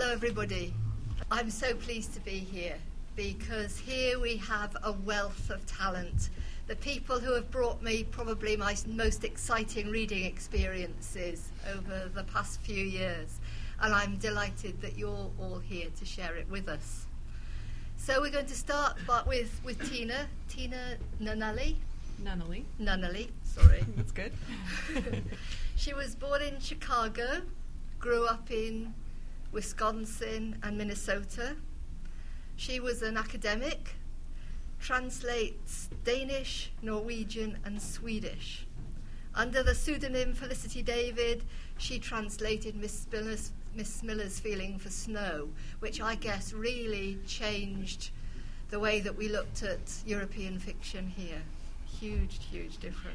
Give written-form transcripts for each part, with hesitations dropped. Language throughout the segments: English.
Hello everybody. I'm so pleased to be here because here we have a wealth of talent. The people who have brought me probably my most exciting reading experiences over the past few years, and I'm delighted that you're all here to share it with us. So we're going to start with Tina Nunnally. Nunnally, sorry. That's good. She was born in Chicago, grew up in Wisconsin and Minnesota. She was an academic, translates Danish, Norwegian and Swedish. Under the pseudonym Felicity David, she translated Miss Miller's Feeling for Snow, which I guess really changed the way that we looked at European fiction here. Huge difference.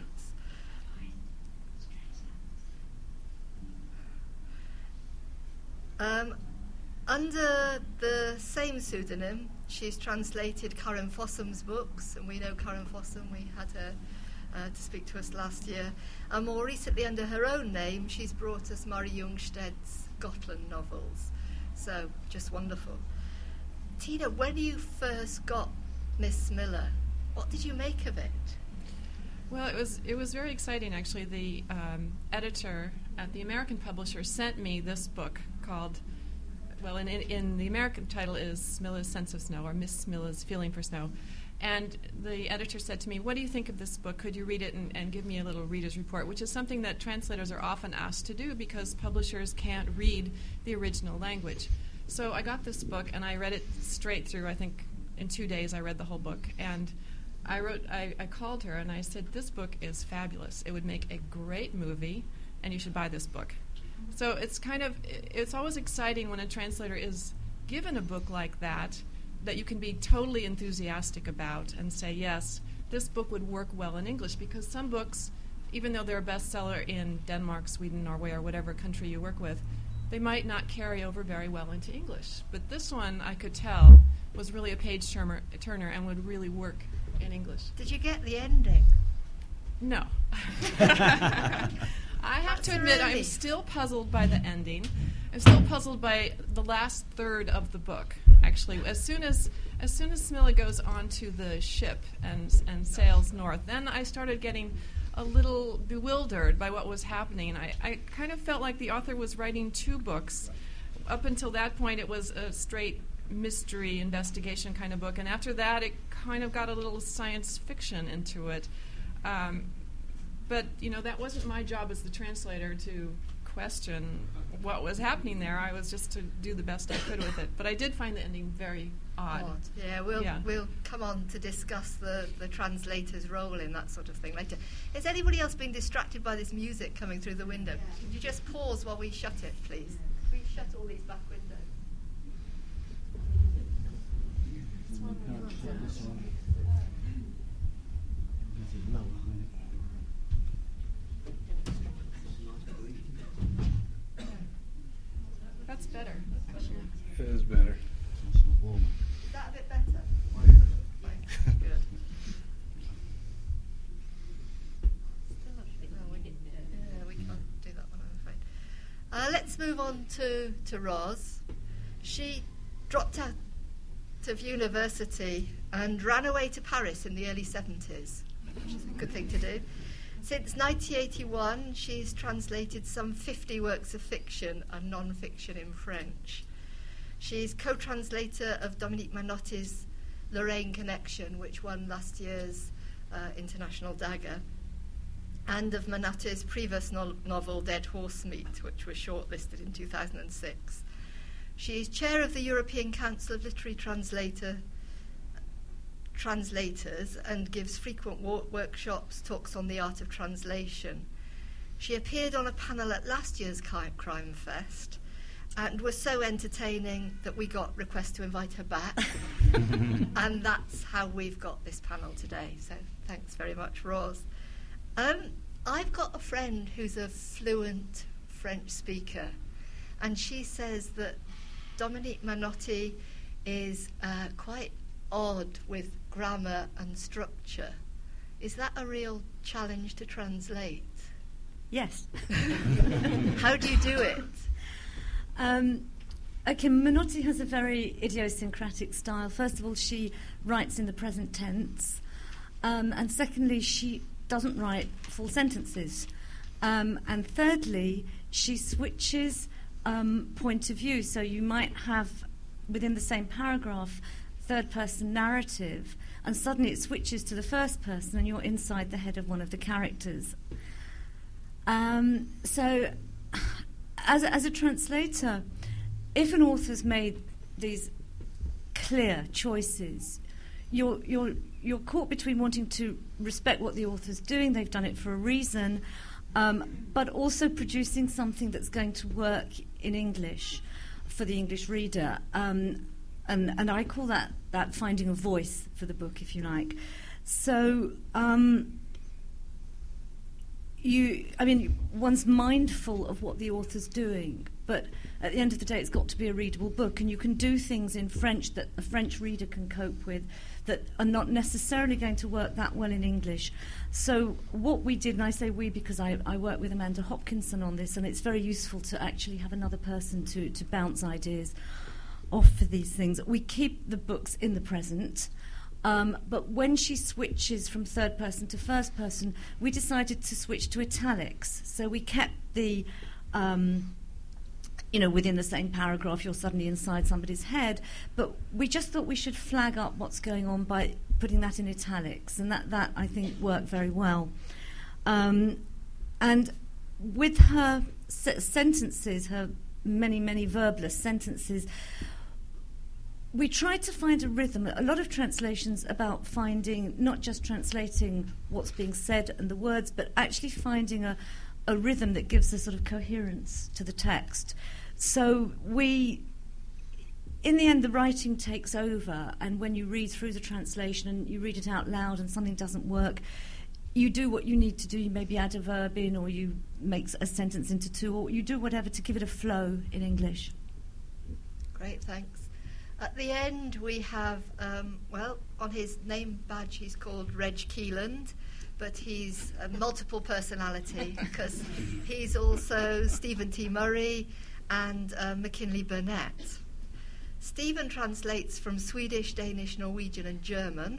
Under the same pseudonym, she's translated Karen Fossum's books, and we know Karen Fossum, we had her to speak to us last year. And more recently, under her own name, she's brought us Mari Ljungsted's Gotland novels. So, just wonderful. Tina, when you first got Miss Miller, what did you make of it? Well, it was very exciting, actually. The editor at the American publisher sent me this book called, well, in the American title is Miller's Sense of Snow, or Miss Miller's Feeling for Snow. And the editor said to me, what do you think of this book? Could you read it and give me a little reader's report, which is something that translators are often asked to do because publishers can't read the original language. So I got this book, and I read it straight through. I think in 2 days I read the whole book. And I called her, and I said, this book is fabulous. It would make a great movie, and you should buy this book. So it's always exciting when a translator is given a book like that you can be totally enthusiastic about and say, yes, this book would work well in English, because some books, even though they're a bestseller in Denmark, Sweden, Norway, or whatever country you work with, they might not carry over very well into English. But this one, I could tell, was really a page-turner and would really work in English. Did you get the ending? No. I have to admit, I'm still puzzled by the ending. I'm still puzzled by the last third of the book, actually. As soon as Smilla goes onto the ship and sails north, then I started getting a little bewildered by what was happening. And I kind of felt like the author was writing two books. Up until that point, it was a straight mystery investigation kind of book, and after that, it kind of got a little science fiction into it. But, that wasn't my job as the translator to question what was happening there. I was just to do the best I could with it. But I did find the ending very odd. Yeah, we'll come on to discuss the translator's role in that sort of thing later. Is anybody else being distracted by this music coming through the window? Yeah. Could you just pause while we shut it, please? Please shut all these back windows. That's better. It is better. Is that a bit better? Good. We can't do that one, I'm afraid. Let's move on to Roz. She dropped out of university and ran away to Paris in the early 70s, which is a good thing to do. Since 1981, she's translated some 50 works of fiction and non-fiction in French. She's co-translator of Dominique Manotti's Lorraine Connection, which won last year's International Dagger, and of Manotti's previous novel Dead Horse Meat, which was shortlisted in 2006. She is chair of the European Council of Literary Translators and gives frequent workshops, talks on the art of translation. She appeared on a panel at last year's Crime Fest and was so entertaining that we got requests to invite her back. And that's how we've got this panel today. So thanks very much, Roz. I've got a friend who's a fluent French speaker, and she says that Dominique Manotti is quite odd with grammar and structure. Is that a real challenge to translate? Yes. How do you do it? Okay, Menotti has a very idiosyncratic style. First of all, she writes in the present tense. And secondly, she doesn't write full sentences. And thirdly, she switches point of view. So you might have, within the same paragraph, third-person narrative, and suddenly it switches to the first person and you're inside the head of one of the characters. So as a translator, if an author's made these clear choices, you're caught between wanting to respect what the author's doing, they've done it for a reason, but also producing something that's going to work in English for the English reader. And I call that finding a voice for the book, if you like. So one's mindful of what the author's doing, but at the end of the day, it's got to be a readable book, and you can do things in French that a French reader can cope with that are not necessarily going to work that well in English. So what we did, and I say we because I work with Amanda Hopkinson on this, and it's very useful to actually have another person to bounce ideas off for these things. We keep the books in the present, but when she switches from third person to first person, we decided to switch to italics. So we kept the within the same paragraph, you're suddenly inside somebody's head. But we just thought we should flag up what's going on by putting that in italics, and that I think worked very well. And with her sentences, her many verbless sentences, we tried to find a rhythm. A lot of translations about finding, not just translating what's being said and the words, but actually finding a rhythm that gives a sort of coherence to the text. So in the end, the writing takes over, and when you read through the translation and you read it out loud and something doesn't work, you do what you need to do. You maybe add a verb in, or you make a sentence into two, or you do whatever to give it a flow in English. Great, thanks. At the end, we have, on his name badge, he's called Reg Keeland, but he's a multiple personality because he's also Stephen T. Murray and McKinley Burnett. Stephen translates from Swedish, Danish, Norwegian, and German.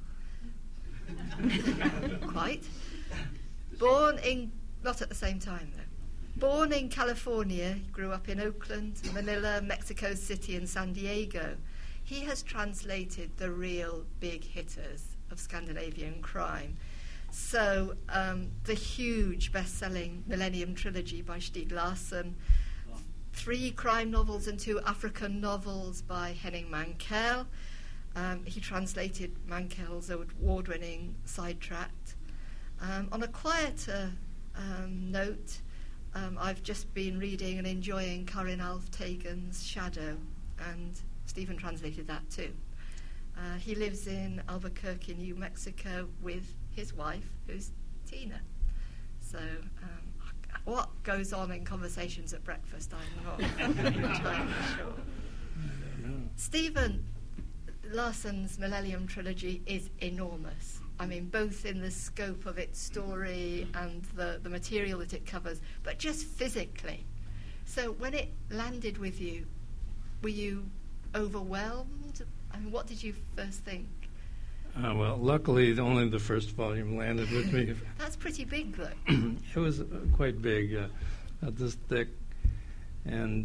Quite. Not at the same time, though. Born in California, he grew up in Oakland, Manila, Mexico City, and San Diego. He has translated the real big hitters of Scandinavian crime. So the huge best-selling Millennium Trilogy by Stieg Larsson, 3 crime novels and 2 African novels by Henning Mankell. He translated Mankell's award-winning Sidetracked. On a quieter note, I've just been reading and enjoying Karin Alf-Tegen's Shadow, and Stephen translated that too. He lives in Albuquerque, New Mexico, with his wife, who's Tina. So what goes on in conversations at breakfast, I'm not entirely sure. Stephen Larsson's Millennium Trilogy is enormous. I mean, both in the scope of its story and the material that it covers, but just physically. So when it landed with you, were you overwhelmed? I mean, what did you first think? Well, luckily, only the first volume landed with me. That's pretty big, though. It was quite big, about this thick, and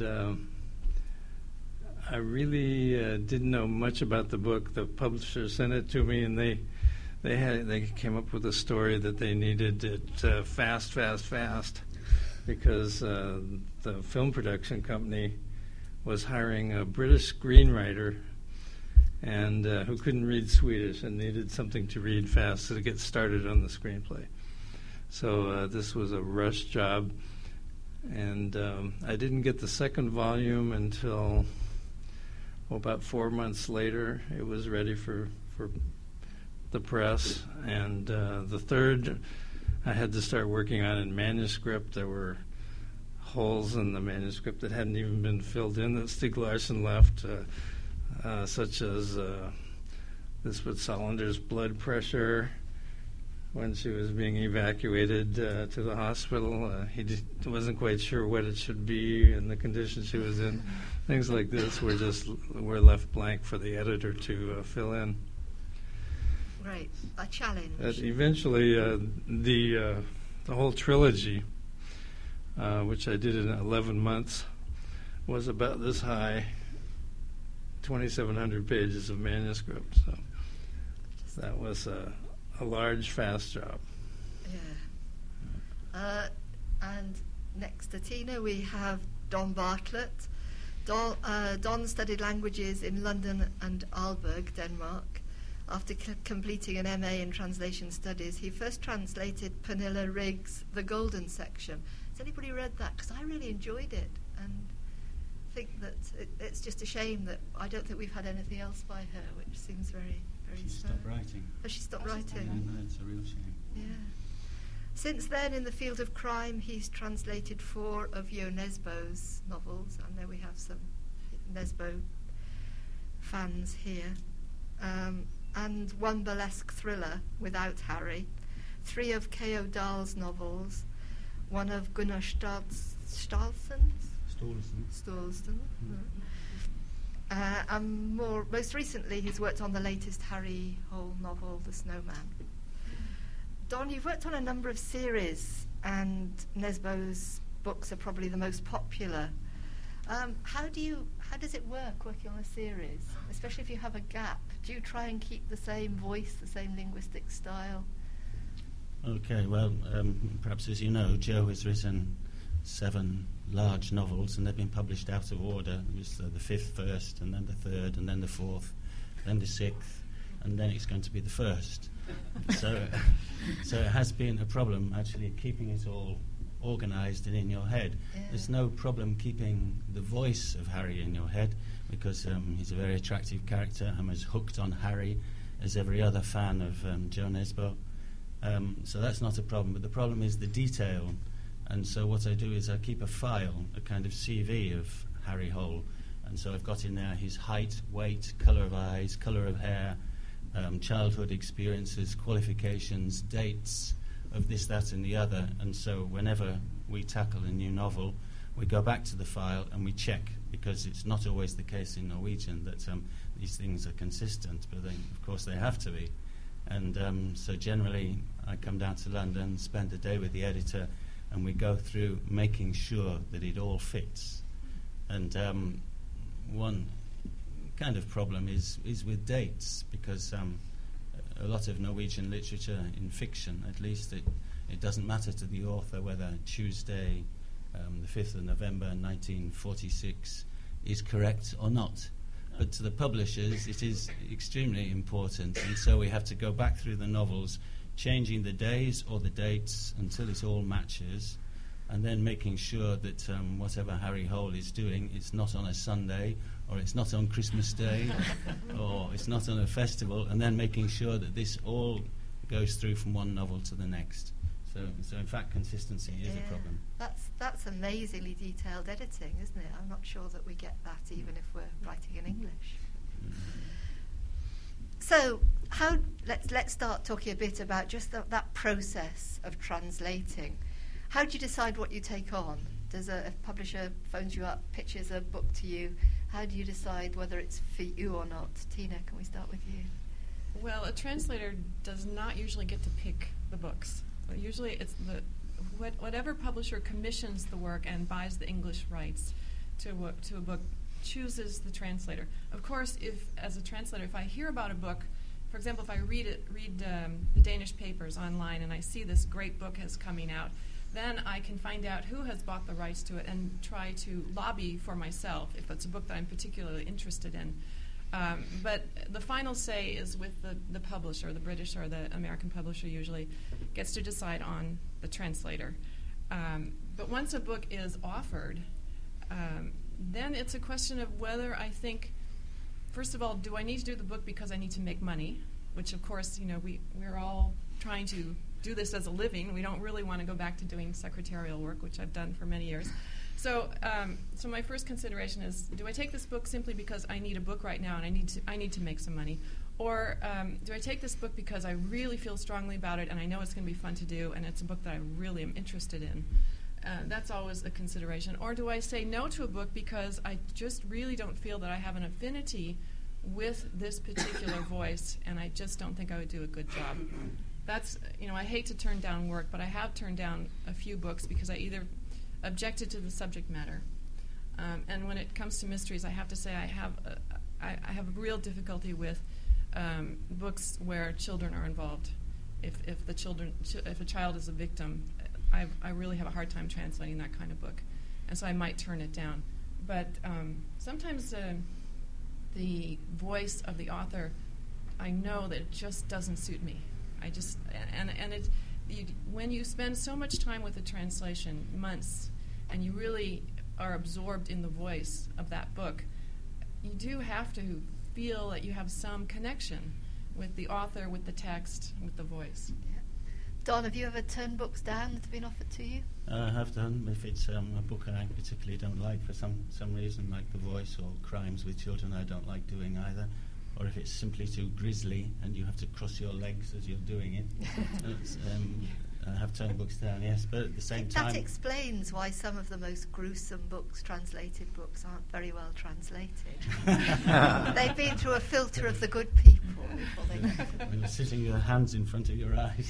I really didn't know much about the book. The publisher sent it to me, and they came up with a story that they needed it fast, because the film production company was hiring a British screenwriter and who couldn't read Swedish and needed something to read fast to get started on the screenplay. So this was a rush job, and I didn't get the second volume until about 4 months later. It was ready for the press, and the third I had to start working on in manuscript. There were holes in the manuscript that hadn't even been filled in that Stieg Larsson left, such as Lisbeth Salander's blood pressure, when she was being evacuated to the hospital. He just wasn't quite sure what it should be and the condition she was in. Things like this were left blank for the editor to fill in. Right, a challenge. Eventually, the whole trilogy, which I did in 11 months, was about this high, 2,700 pages of manuscript. So that was a large, fast job. Yeah. And next to Tina, we have Don Bartlett. Don studied languages in London and Aalborg, Denmark. After completing an MA in Translation Studies, he first translated Pernilla Riggs' The Golden Section. Has anybody read that? Because I really enjoyed it, and think that it's just a shame that I don't think we've had anything else by her, which seems very, very sad. She stopped writing. Oh, she stopped writing? Yeah, no, it's a real shame. Yeah. Since then, in the field of crime, he's translated 4 of Jo Nesbø's novels. I know we have some Nesbø fans here. And 1 burlesque thriller, Without Harry, 3 of K.O. Dahl's novels, 1 of Gunnar Staalsen's? Staalsen. And most recently, he's worked on the latest Harry Hole novel, The Snowman. Don, you've worked on a number of series, and Nesbø's books are probably the most popular. How does it work working on a series, especially if you have a gap? Do you try and keep the same voice, the same linguistic style? Okay, well, perhaps as you know, Jo has written 7 large novels, and they've been published out of order. It was the 5th first, and then the 3rd, and then the 4th, then the 6th, and then it's going to be the 1st. So it has been a problem, actually, keeping it all organised and in your head. Yeah. There's no problem keeping the voice of Harry in your head, because he's a very attractive character. I'm as hooked on Harry as every other fan of Jo Nesbø. So that's not a problem, but the problem is the detail. And so what I do is I keep a file, a kind of CV of Harry Hole. And so I've got in there his height, weight, colour of eyes, colour of hair, childhood experiences, qualifications, dates of this, that and the other. And so whenever we tackle a new novel, we go back to the file and we check, because it's not always the case in Norwegian that these things are consistent, but of course they have to be. And so generally I come down to London, spend a day with the editor, and we go through making sure that it all fits. And one kind of problem is with dates, because a lot of Norwegian literature, in fiction at least, it doesn't matter to the author whether Tuesday, the 5th of November 1946 is correct or not. But to the publishers it is extremely important, and so we have to go back through the novels, changing the days or the dates until it all matches, and then making sure that whatever Harry Hole is doing, it's not on a Sunday, or it's not on Christmas Day, or it's not on a festival, and then making sure that this all goes through from one novel to the next. So in fact, consistency is a problem. That's amazingly detailed editing, isn't it? I'm not sure that we get that even if we're writing in English. So let's start talking a bit about just that process of translating. How do you decide what you take on? Does a publisher phones you up, pitches a book to you? How do you decide whether it's for you or not? Tina, can we start with you? Well, a translator does not usually get to pick the books. Usually it's whatever publisher commissions the work and buys the English rights to a book chooses the translator. Of course, as a translator, if I hear about a book, for example, if I read the Danish papers online and I see this great book is coming out, then I can find out who has bought the rights to it and try to lobby for myself if it's a book that I'm particularly interested in. But the final say is with the publisher, the British or the American publisher usually gets to decide on the translator. But once a book is offered, then it's a question of whether I think, first of all, do I need to do the book because I need to make money? Which, of course, we're all trying to do this as a living. We don't really want to go back to doing secretarial work, which I've done for many years. So my first consideration is: do I take this book simply because I need a book right now and I need to make some money, or do I take this book because I really feel strongly about it and I know it's going to be fun to do and it's a book that I really am interested in? That's always a consideration. Or do I say no to a book because I just really don't feel that I have an affinity with this particular voice, and I just don't think I would do a good job? That's, I hate to turn down work, but I have turned down a few books because I either objected to the subject matter, and when it comes to mysteries, I have to say I have a real difficulty with books where children are involved. If a child is a victim, I really have a hard time translating that kind of book, and so I might turn it down. But sometimes the voice of the author, I know that it just doesn't suit me. When you spend so much time with a translation, months, and you really are absorbed in the voice of that book, you do have to feel that you have some connection with the author, with the text, with the voice. Yeah. Don, have you ever turned books down that have been offered to you? I have done. If it's a book I particularly don't like for some reason, like The Voice or Crimes with Children, I don't like doing either. Or if it's simply too grisly and you have to cross your legs as you're doing it. I have turned books down, yes, but at the same time... That explains why some of the most gruesome books, translated books, aren't very well translated. They've been through a filter of the good people before they get when you're sitting with your hands in front of your eyes.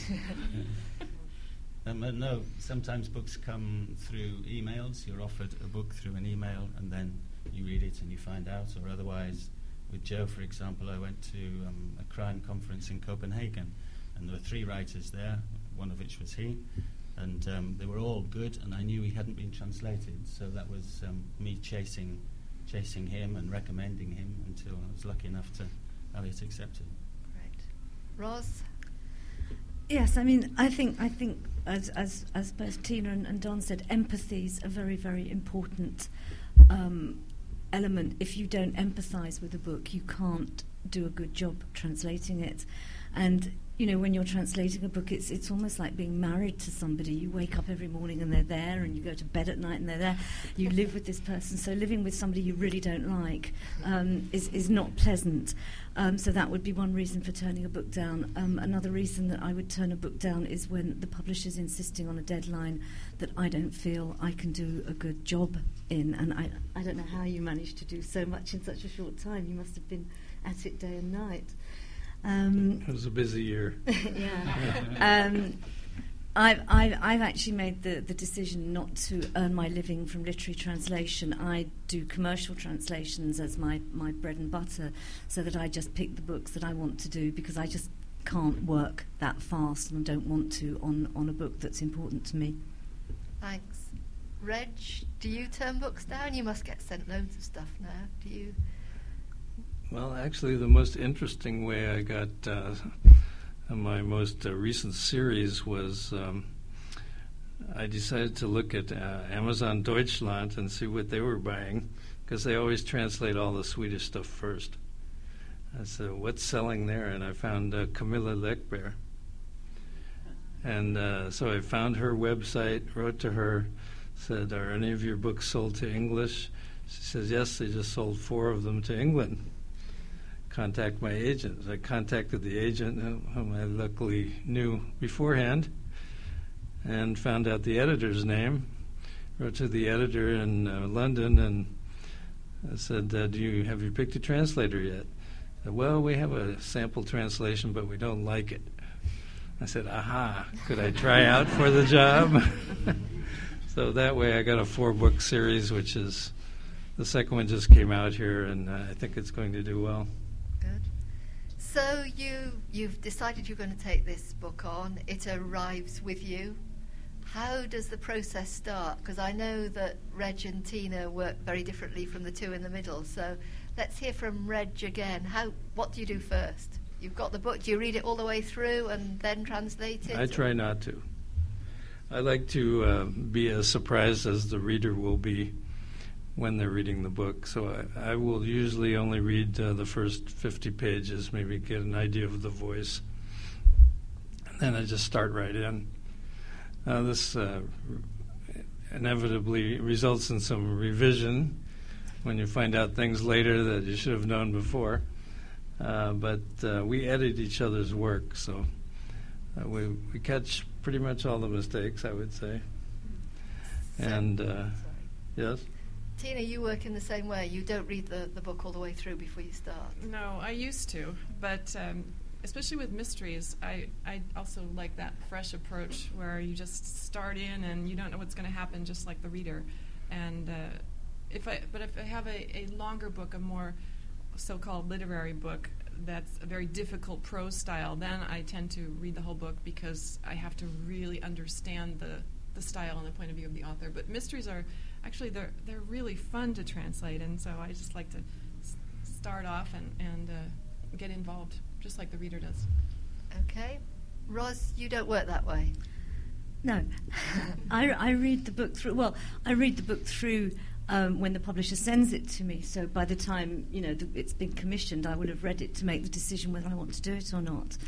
No, sometimes books come through emails. You're offered a book through an email and then you read it and you find out, or otherwise... With Joe, for example, I went to a crime conference in Copenhagen, and there were 3 writers there, one of which was he, and they were all good, and I knew he hadn't been translated, so that was me chasing him and recommending him until I was lucky enough to have it accepted. Great. Ros? Yes, I think as both Tina and Don said, empathy is a very, very important element. If you don't empathise with a book, you can't do a good job translating it. And when you're translating a book, it's almost like being married to somebody. You wake up every morning and they're there, and you go to bed at night and they're there. You live with this person. So living with somebody you really don't like is not pleasant. So that would be one reason for turning a book down. Another reason that I would turn a book down is when the publisher's insisting on a deadline that I don't feel I can do a good job in. And I don't know how you managed to do so much in such a short time. You must have been at it day and night. It was a busy year. Yeah. I've actually made the decision not to earn my living from literary translation. I do commercial translations as my bread and butter, so that I just pick the books that I want to do, because I just can't work that fast and don't want to on a book that's important to me. Thanks. Reg, do you turn books down? You must get sent loads of stuff now. Do you? Well, actually, the most interesting way I got my most recent series was I decided to look at Amazon Deutschland and see what they were buying, because they always translate all the Swedish stuff first. I said, what's selling there? And I found Camilla Läckberg. And so I found her website, wrote to her, said, are any of your books sold to English? She says, yes, they just sold 4 of them to England. Contact my agent. I contacted the agent, whom I luckily knew beforehand, and found out the editor's name. Wrote to the editor in London and I said, have you picked a translator yet? Said, well, we have a sample translation, but we don't like it. I said, aha, could I try out for the job? So that way I got a 4-book series, which is, the second one just came out here, and I think it's going to do well. Good. So you've decided you're going to take this book on. It arrives with you. How does the process start? Because I know that Reg and Tina work very differently from the two in the middle. So let's hear from Reg again. What do you do first? You've got the book. Do you read it all the way through and then translate it? I try not to. I like to be as surprised as the reader will be when they're reading the book. So I will usually only read the first 50 pages, maybe get an idea of the voice. And then I just start right in. This inevitably results in some revision when you find out things later that you should have known before. But we edit each other's work, so we catch pretty much all the mistakes, I would say. And yes? Tina, you work in the same way. You don't read the book all the way through before you start. No, I used to, but especially with mysteries, I also like that fresh approach where you just start in and you don't know what's going to happen, just like the reader. And if I have a longer book, a more so-called literary book that's a very difficult prose style, then I tend to read the whole book because I have to really understand the style and the point of view of the author. But mysteries are actually they're really fun to translate, and so I just like to start off and get involved, just like the reader does. Okay. Ros, you don't work that way. No. I read the book through. Well, I read the book through when the publisher sends it to me. So by the time it's been commissioned, I will have read it to make the decision whether I want to do it or not.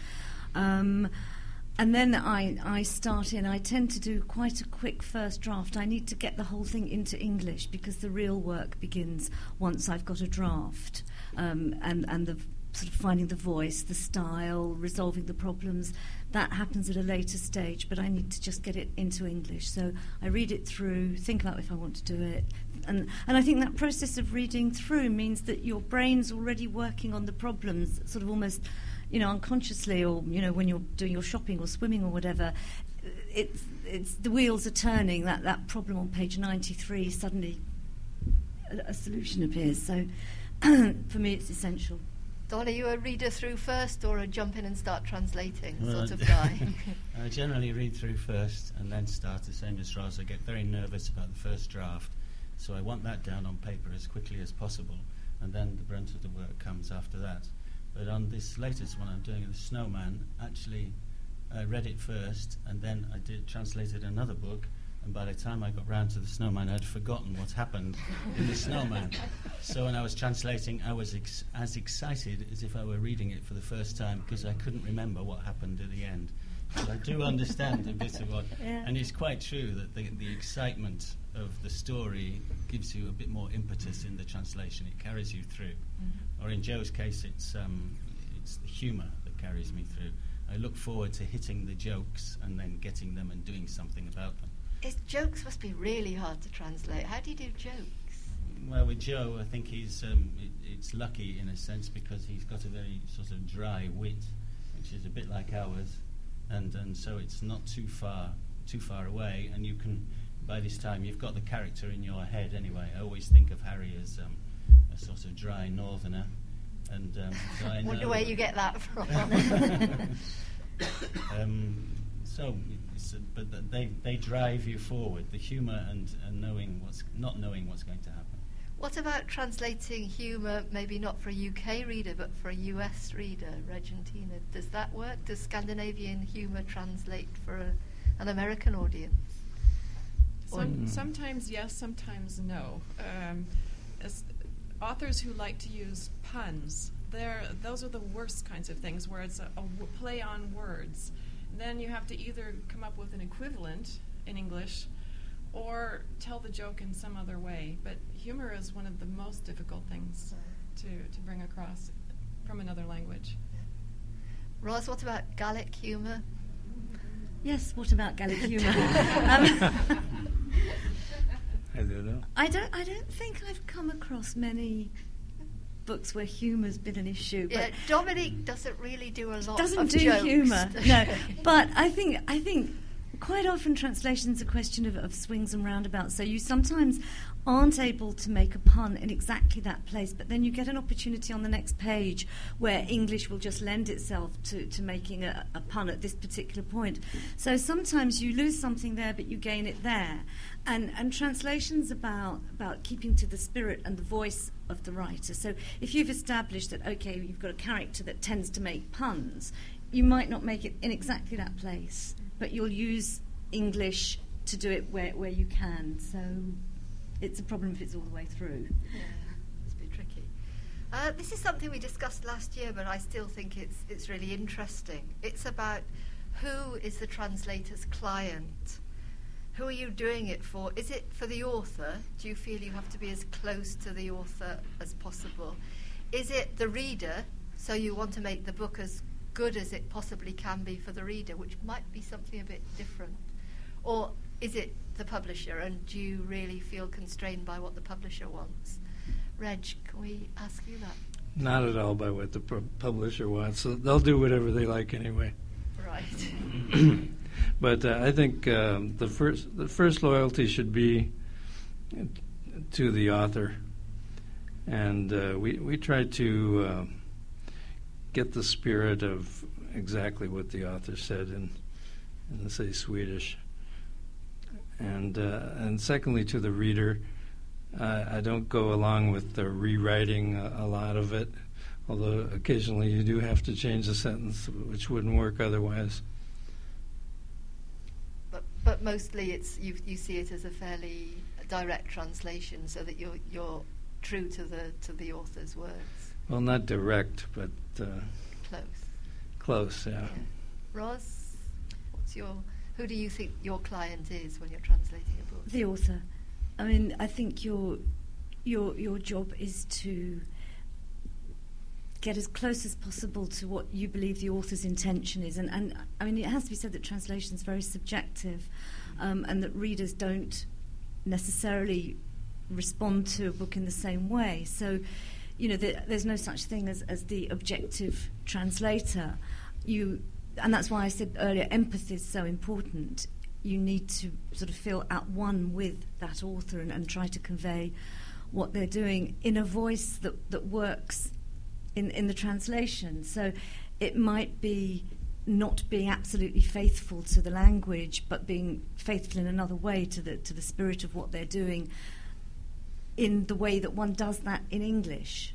And then I start in. I tend to do quite a quick first draft. I need to get the whole thing into English because the real work begins once I've got a draft, and the sort of finding the voice, the style, resolving the problems. That happens at a later stage, but I need to just get it into English. So I read it through, think about if I want to do it. And I think that process of reading through means that your brain's already working on the problems, sort of almost, unconsciously, or, when you're doing your shopping or swimming or whatever. It's the wheels are turning, that problem on page 93, suddenly a solution appears. So for me, it's essential. Don, are you a reader through first or a jump in and start translating sort of guy? I generally read through first and then start, the same as Ros. I get very nervous about the first draft, so I want that down on paper as quickly as possible, and then the brunt of the work comes after that. But on this latest one I'm doing, The Snowman, actually I read it first, and then I translated another book, and by the time I got round to The Snowman, I'd forgotten what happened in The Snowman. So when I was translating, I was as excited as if I were reading it for the first time, because I couldn't remember what happened at the end. So I do understand a bit of what... Yeah. And it's quite true that the excitement of the story gives you a bit more impetus in the translation. It carries you through. Mm-hmm. Or in Joe's case, it's the humour that carries me through. I look forward to hitting the jokes and then getting them and doing something about them. Jokes must be really hard to translate. How do you do jokes? Well, with Joe, I think he's it's lucky in a sense because he's got a very sort of dry wit, which is a bit like ours, and so it's not too far away. And you can, by this time, you've got the character in your head anyway. I always think of Harry as a sort of dry northerner, and so I know. Wonder where you get that from. But they drive you forward, the humour and not knowing what's going to happen. What about translating humour, maybe not for a UK reader, but for a US reader, Regentina? Does that work? Does Scandinavian humour translate for an American audience? Sometimes yes, sometimes no. As authors who like to use puns, those are the worst kinds of things, where it's a play on words. Then you have to either come up with an equivalent in English or tell the joke in some other way. But humor is one of the most difficult things to bring across from another language. Ros, what about Gaelic humour? Yes, what about Gaelic humour? I don't know. I don't think I've come across many books where humour's been an issue. Yeah, Dominique doesn't really do a lot doesn't of do jokes. Humour, no. But I think quite often translation's a question of swings and roundabouts. So you sometimes aren't able to make a pun in exactly that place, but then you get an opportunity on the next page where English will just lend itself to making a pun at this particular point. So sometimes you lose something there, but you gain it there. And translation's about keeping to the spirit and the voice of the writer. So if you've established that, okay, you've got a character that tends to make puns, you might not make it in exactly that place, but you'll use English to do it where you can. So it's a problem if it's all the way through. Yeah, it's a bit tricky. This is something we discussed last year, but I still think it's really interesting. It's about who is the translator's client. who are you doing it for? Is it for the author? Do you feel you have to be as close to the author as possible? Is it the reader, so you want to make the book as good as it possibly can be for the reader, which might be something a bit different? Or is it the publisher, and do you really feel constrained by what the publisher wants? Reg, can we ask you that? Not at all by what the publisher wants. So they'll do whatever they like anyway. Right. But I think the first loyalty should be to the author, and we try to get the spirit of exactly what the author said in say Swedish, and secondly to the reader. I don't go along with the rewriting a lot of it, although occasionally you do have to change a sentence which wouldn't work otherwise. But mostly it's you see it as a fairly direct translation, so that you're true to the author's words. Well, not direct, but close. Yeah. Roz, who do you think your client is when you're translating a book? The author. I mean, I think your job is to get as close as possible to what you believe the author's intention is. And I mean, it has to be said that translation is very subjective, and that readers don't necessarily respond to a book in the same way. So, there's no such thing as the objective translator. And that's why I said earlier, empathy is so important. You need to sort of feel at one with that author and try to convey what they're doing in a voice that works in the translation. So it might be not being absolutely faithful to the language, but being faithful in another way to the spirit of what they're doing, in the way that one does that in English.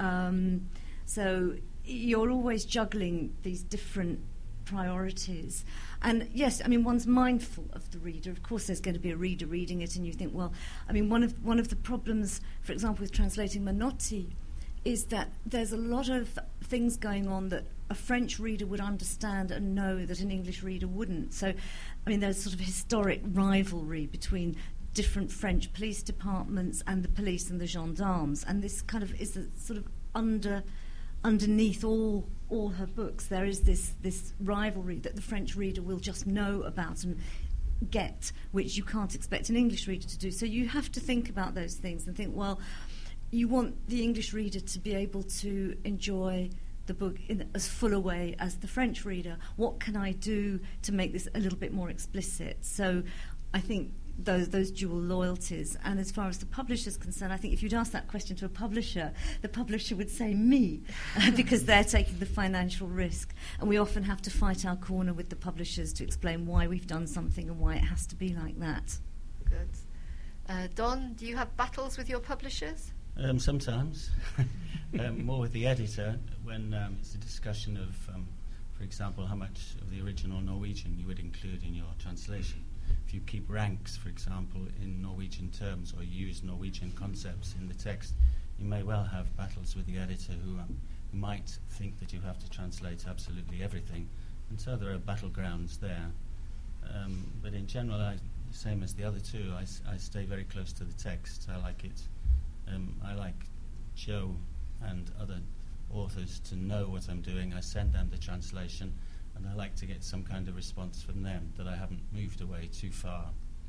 So you're always juggling these different priorities. And yes, I mean, one's mindful of the reader. Of course, there's going to be a reader reading it, and you think, well, I mean, one of the problems, for example, with translating Menotti, is that there's a lot of things going on that a French reader would understand and know that an English reader wouldn't. So, I mean, there's sort of historic rivalry between different French police departments and the police and the gendarmes, and this kind of is a sort of underneath all her books. There is this rivalry that the French reader will just know about and get, which you can't expect an English reader to do. So you have to think about those things and think, well, you want the English reader to be able to enjoy the book in as full a way as the French reader. What can I do to make this a little bit more explicit? So I think those dual loyalties. And as far as the publisher's concerned, I think if you'd ask that question to a publisher, the publisher would say me, because they're taking the financial risk. And we often have to fight our corner with the publishers to explain why we've done something and why it has to be like that. Good. Don, do you have battles with your publishers? Sometimes. More with the editor when it's a discussion of, for example, how much of the original Norwegian you would include in your translation. If you keep ranks, for example, in Norwegian terms, or use Norwegian concepts in the text, you may well have battles with the editor who might think that you have to translate absolutely everything. And so there are battlegrounds there. But in general, same as the other two, I stay very close to the text. I like it. I like Joe and other authors to know what I'm doing. I send them the translation, and I like to get some kind of response from them that I haven't moved away too far.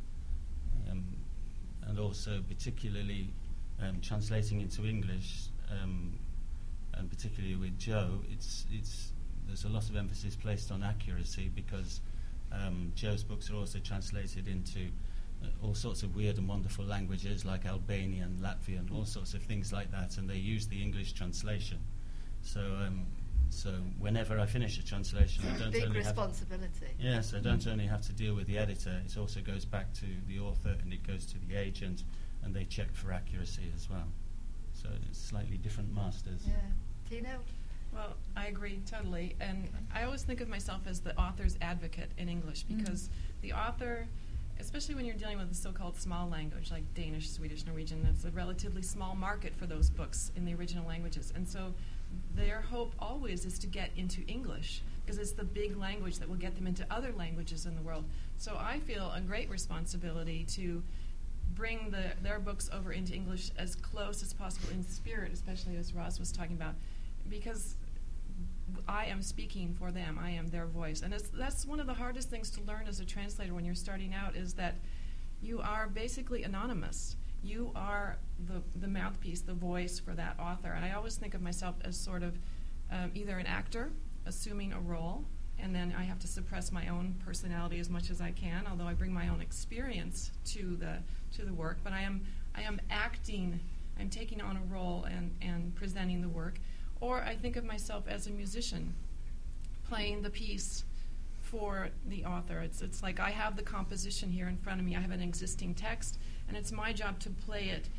And also, particularly translating into English, and particularly with Joe, there's a lot of emphasis placed on accuracy, because Joe's books are also translated into all sorts of weird and wonderful languages like Albanian, Latvian, all sorts of things like that, and they use the English translation. So whenever I finish a translation, I don't big only responsibility. Yes, I don't only have to deal with the editor. It also goes back to the author, and it goes to the agent, and they check for accuracy as well. So it's slightly different masters. Yeah. Tino? Well, I agree totally, and I always think of myself as the author's advocate in English, because the author, especially when you're dealing with a so-called small language like Danish, Swedish, Norwegian, that's a relatively small market for those books in the original languages. And so their hope always is to get into English, because it's the big language that will get them into other languages in the world. So I feel a great responsibility to bring their books over into English as close as possible in spirit, especially as Roz was talking about, because I am speaking for them. I am their voice. And that's one of the hardest things to learn as a translator when you're starting out, is that you are basically anonymous. You are the mouthpiece, the voice for that author. And I always think of myself as sort of either an actor assuming a role, and then I have to suppress my own personality as much as I can, although I bring my own experience to the work. But I am acting, I'm taking on a role and presenting the work. Or I think of myself as a musician playing the piece for the author. It's like I have the composition here in front of me. I have an existing text, and it's my job to play it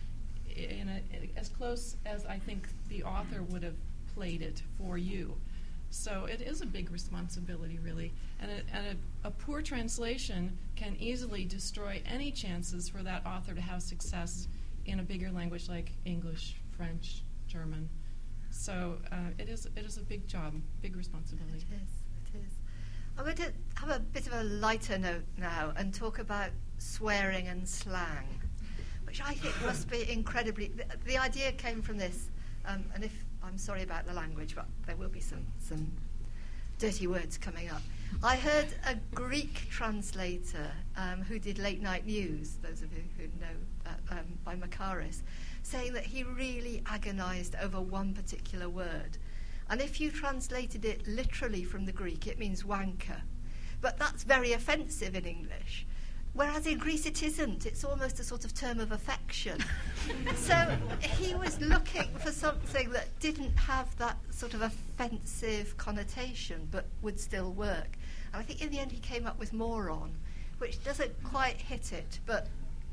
as close as I think the author would have played it for you. So it is a big responsibility, really. And a poor translation can easily destroy any chances for that author to have success in a bigger language like English, French, German. So it is a big job, big responsibility. It is. I'm going to have a bit of a lighter note now and talk about swearing and slang, which I think must be incredibly... The idea came from this, and if I'm sorry about the language, but there will be some dirty words coming up. I heard a Greek translator who did Late Night News, those of you who know by Makaris, saying that he really agonized over one particular word. And if you translated it literally from the Greek, it means wanker. But that's very offensive in English. Whereas in Greece it isn't. It's almost a sort of term of affection. So he was looking for something that didn't have that sort of offensive connotation, but would still work. And I think in the end he came up with moron, which doesn't quite hit it, but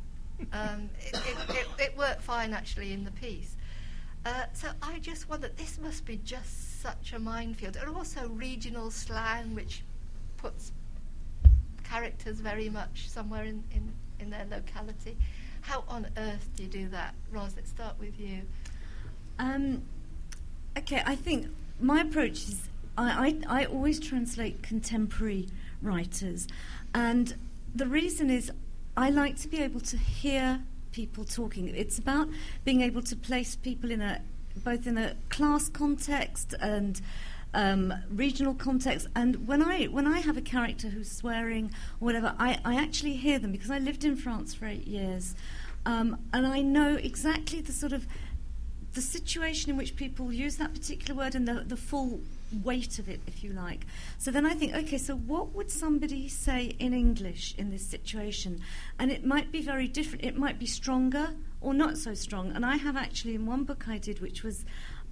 it worked fine actually in the piece. So I just wonder, this must be just such a minefield. And also regional slang, which puts characters very much somewhere in their locality. How on earth do you do that? Roz, let's start with you. Okay, I think my approach is I always translate contemporary writers. And the reason is I like to be able to hear people talking. It's about being able to place people both in a class context and regional context. And when I have a character who's swearing or whatever, I actually hear them, because I lived in France for 8 years, and I know exactly the sort of the situation in which people use that particular word and the full weight of it, if you like. So then I think, okay, so what would somebody say in English in this situation? And it might be very different. It might be stronger or not so strong. And I have actually, in one book I did, which was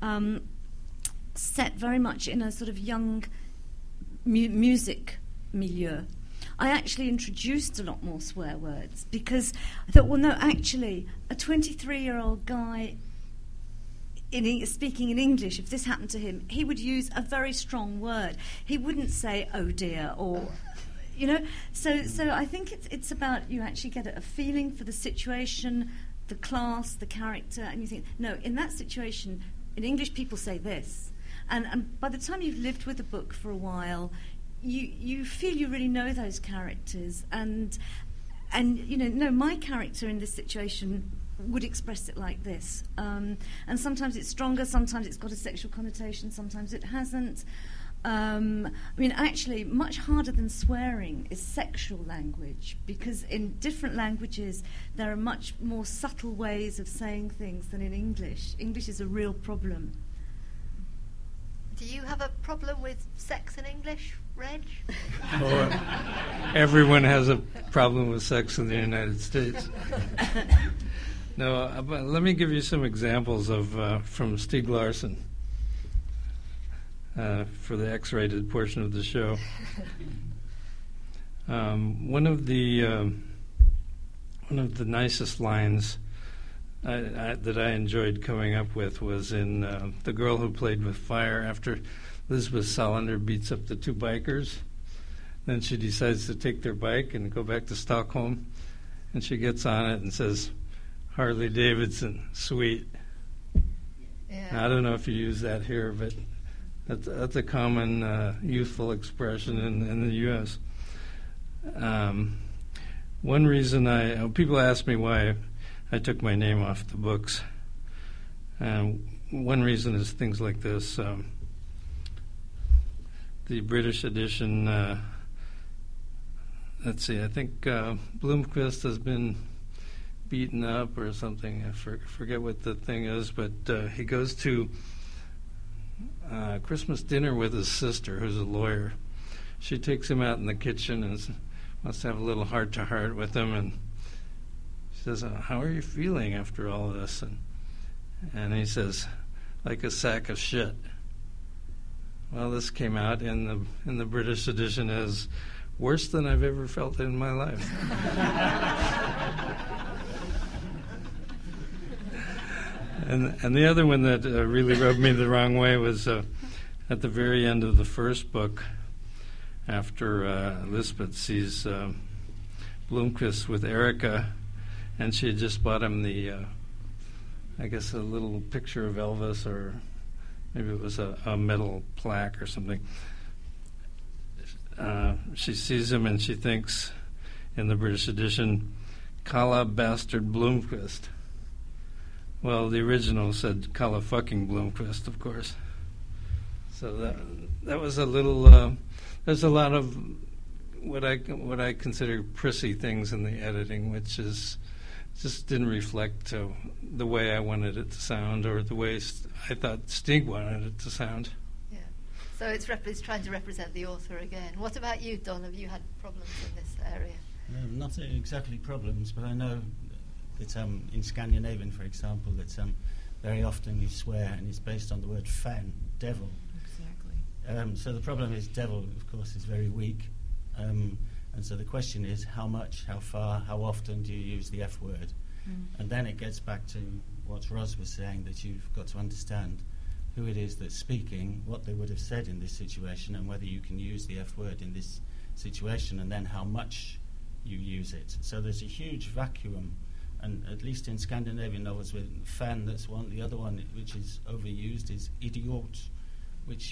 set very much in a sort of young music milieu, I actually introduced a lot more swear words, because I thought, well, no, actually, a 23-year-old guy speaking in English, if this happened to him, he would use a very strong word. He wouldn't say, oh dear, or, you know. So I think it's about, you actually get a feeling for the situation, the class, the character, and you think, no, in that situation, in English people say this. And by the time you've lived with a book for a while, you feel you really know those characters. And you know, no, my character in this situation would express it like this. And sometimes it's stronger, sometimes it's got a sexual connotation, sometimes it hasn't. I mean, actually, much harder than swearing is sexual language, because in different languages there are much more subtle ways of saying things than in English. English is a real problem. Do you have a problem with sex in English, Reg? Everyone has a problem with sex in the United States. No, but let me give you some examples of from Stieg Larsson for the X-rated portion of the show. One of the nicest lines that I enjoyed coming up with was in The Girl Who Played with Fire. After Lisbeth Salander beats up the two bikers, then she decides to take their bike and go back to Stockholm, and she gets on it and says, Harley Davidson, sweet. Yeah. Now, I don't know if you use that here, but That's a common youthful expression in the U.S. One reason people ask me why I took my name off the books. One reason is things like this. The British edition, let's see, I think Blomkvist has been beaten up or something. I forget what the thing is, but he goes to Christmas dinner with his sister, who's a lawyer. She takes him out in the kitchen and wants to have a little heart-to-heart with him, and she says, "How are you feeling after all this?" And he says, "Like a sack of shit." Well, this came out in the British edition as worse than I've ever felt in my life. And the other one that really rubbed me the wrong way was at the very end of the first book, after Lisbeth sees Blomkvist with Erica, and she had just bought him I guess a little picture of Elvis, or maybe it was a metal plaque or something. She sees him and she thinks, in the British edition, "Kalla bastard Blomkvist." Well, the original said "Kalla fucking Blomkvist," of course. So that was a little. There's a lot of what I consider prissy things in the editing, which is just didn't reflect the way I wanted it to sound, or the way I thought Stig wanted it to sound. Yeah. So it's trying to represent the author again. What about you, Don? Have you had problems in this area? Not exactly problems, but I know that in Scandinavian, for example, that very often you swear, and it's based on the word fan, devil. Exactly. So the problem is devil, of course, is very weak. And so the question is how much, how far, how often do you use the F word? And then it gets back to what Ros was saying, that you've got to understand who it is that's speaking, what they would have said in this situation, and whether you can use the F word in this situation, and then how much you use it. So there's a huge vacuum. And at least in Scandinavian novels, with fan, that's one. The other one, which is overused, is idiot, which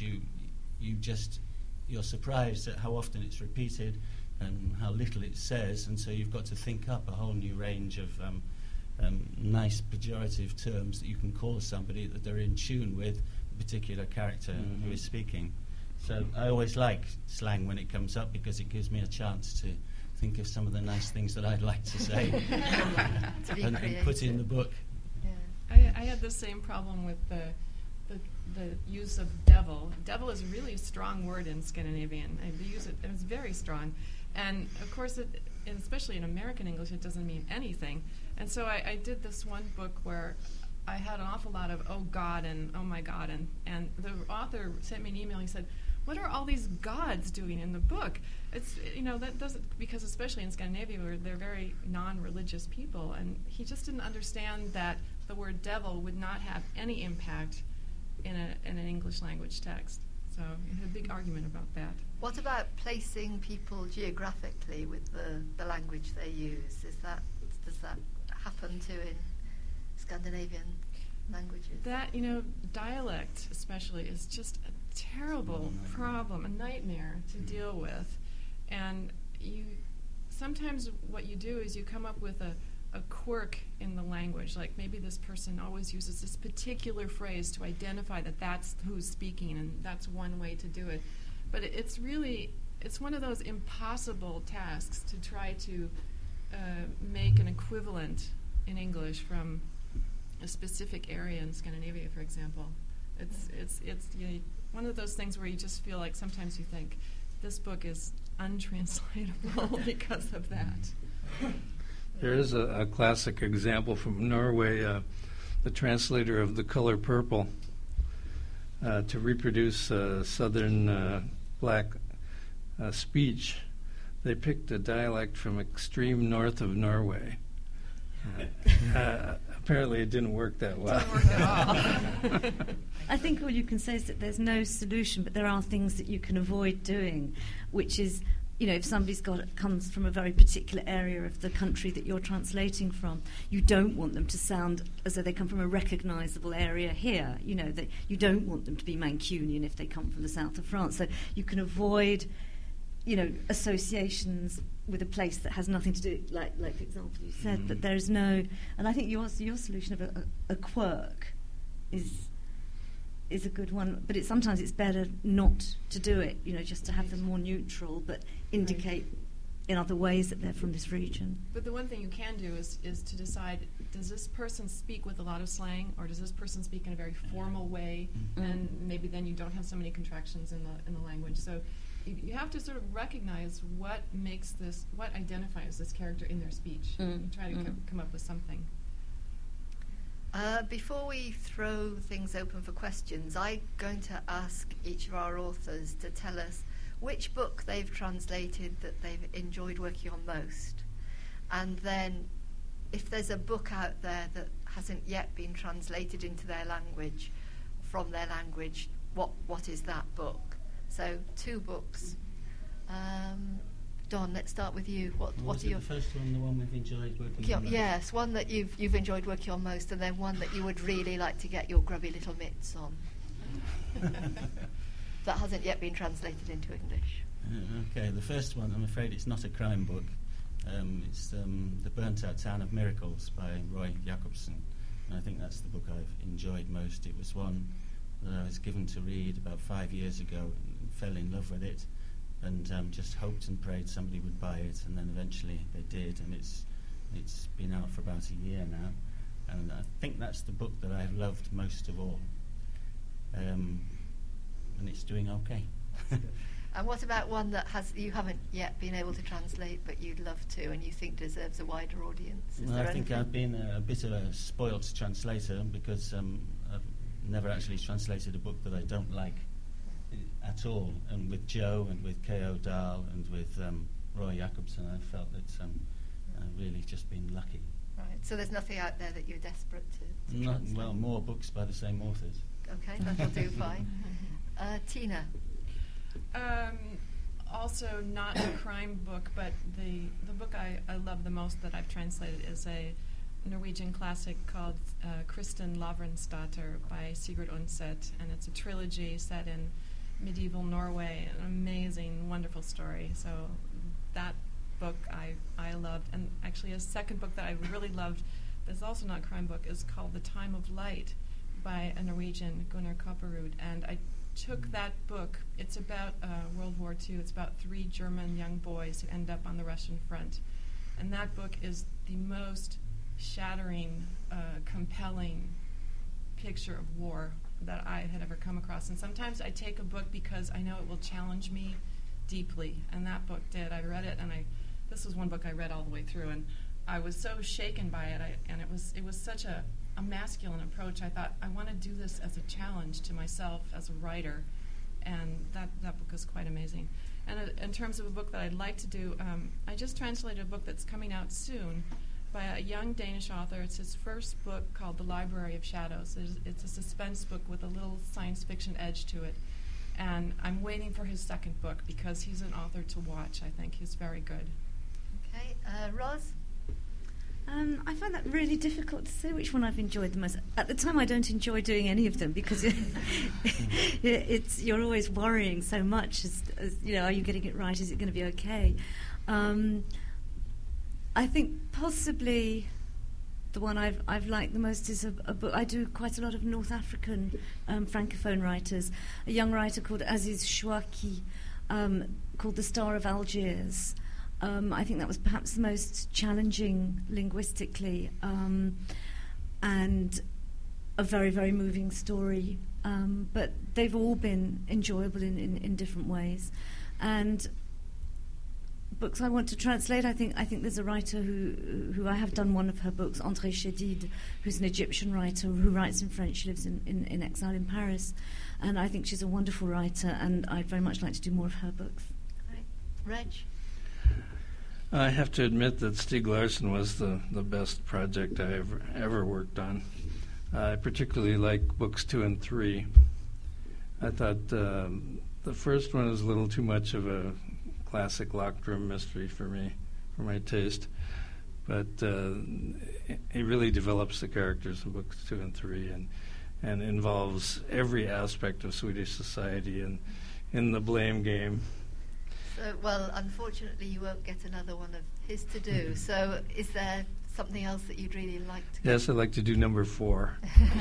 you're surprised at how often it's repeated and how little it says, and so you've got to think up a whole new range of nice pejorative terms that you can call somebody that they're in tune with a particular character who is speaking. So I always like slang when it comes up, because it gives me a chance to think of some of the nice things that I'd like to say and put in the book. Yeah. I had the same problem with the use of devil. Devil is really a strong word in Scandinavian. They use it, it's very strong. And of course, and especially in American English, it doesn't mean anything. And so I did this one book where I had an awful lot of "oh God" and "oh my God," and the author sent me an email. He said, "What are all these gods doing in the book?" It's that doesn't, because especially in Scandinavia, where they're very non-religious people, and he just didn't understand that the word devil would not have any impact in an English language text. So we had a big argument about that. What about placing people geographically with the language they use? Does that happen too in Scandinavian languages? That, dialect especially is just a terrible problem, a nightmare to deal with. And sometimes what you do is you come up with a quirk in the language, like maybe this person always uses this particular phrase to identify that that's who's speaking, and that's one way to do it. But it's one of those impossible tasks to try to make an equivalent in English from a specific area in Scandinavia, for example. It's one of those things where you just feel like sometimes you think this book is untranslatable because of that. There is a classic example from Norway, the translator of The Color Purple, to reproduce southern black speech. They picked a dialect from extreme north of Norway. Apparently it didn't work that well. It didn't work at all. I think all you can say is that there's no solution, but there are things that you can avoid doing, which is if somebody's comes from a very particular area of the country that you're translating from, you don't want them to sound as though they come from a recognisable area here. That you don't want them to be Mancunian if they come from the south of France. So you can avoid, associations with a place that has nothing to do, like for example, you said that there is no. And I think your solution of a quirk is a good one, but sometimes it's better not to do it, just to have them more neutral, but indicate in other ways that they're from this region. But the one thing you can do is to decide, does this person speak with a lot of slang, or does this person speak in a very formal way, and maybe then you don't have so many contractions in the language. So you have to sort of recognize what identifies this character in their speech. You try to come up with something. Before we throw things open for questions, I'm going to ask each of our authors to tell us which book they've translated that they've enjoyed working on most. And then if there's a book out there that hasn't yet been translated into their language, from their language, what is that book? So 2 books. Don, let's start with you. What are your... The first one, the one we've enjoyed working on? Yes, one that you've enjoyed working on most, and then one that you would really like to get your grubby little mitts on. That hasn't yet been translated into English. Okay, the first one, I'm afraid it's not a crime book. It's The Burnt Out Town of Miracles by Roy Jacobson. And I think that's the book I've enjoyed most. It was one that I was given to read about 5 years ago and fell in love with it. And just hoped and prayed somebody would buy it, and then eventually they did, and it's been out for about a year now, and I think that's the book that I've loved most of all, and it's doing okay. And what about one that you haven't yet been able to translate, but you'd love to, and you think deserves a wider audience? Well, I think I've been a bit of a spoilt translator, because I've never actually translated a book that I don't like at all, and with Joe and with K.O. Dahl and with Roy Jacobson, I felt that I've really just been lucky. Right, so there's nothing out there that you're desperate to translate? Well, more books by the same authors. Okay, that'll do fine. Tina? Also not a crime book, but the book I love the most that I've translated is a Norwegian classic called Kristin Lavransdatter by Sigurd Undset, and it's a trilogy set in medieval Norway, an amazing, wonderful story. So that book I loved. And actually a second book that I really loved that's also not a crime book is called The Time of Light by a Norwegian, Gunnar Kopperud. And I took that book, it's about World War II, it's about 3 German young boys who end up on the Russian front. And that book is the most shattering, compelling picture of war that I had ever come across. And sometimes I take a book because I know it will challenge me deeply, and that book did. I read it, and this was one book I read all the way through, and I was so shaken by it, and it was such a masculine approach. I thought, I want to do this as a challenge to myself as a writer, and that book is quite amazing. And in terms of a book that I'd like to do, I just translated a book that's coming out soon by a young Danish author. It's his first book called The Library of Shadows. It's a suspense book with a little science fiction edge to it. And I'm waiting for his second book because he's an author to watch. I think he's very good. Okay, Roz? I find that really difficult to say which one I've enjoyed the most. At the time, I don't enjoy doing any of them because you're always worrying so much. As are you getting it right? Is it going to be okay? I think possibly the one I've liked the most is a book. I do quite a lot of North African francophone writers. A young writer called Aziz Chouaki, called The Star of Algiers. I think that was perhaps the most challenging linguistically, and a very, very moving story. But they've all been enjoyable in different ways. And books I want to translate, I think there's a writer who I have done one of her books, André Chédid, who's an Egyptian writer who writes in French. She lives in exile in Paris, and I think she's a wonderful writer, and I'd very much like to do more of her books. Right. Reg? I have to admit that Stieg Larsson was the best project I ever worked on. I particularly like books 2 and 3. I thought the first one was a little too much of a classic locked room mystery for me, for my taste. But it really develops the characters in books 2 and 3, and involves every aspect of Swedish society and in the blame game. So, well, unfortunately, you won't get another one of his to do. So, is there something else that you'd really like to? Yes, I'd like to do number 4.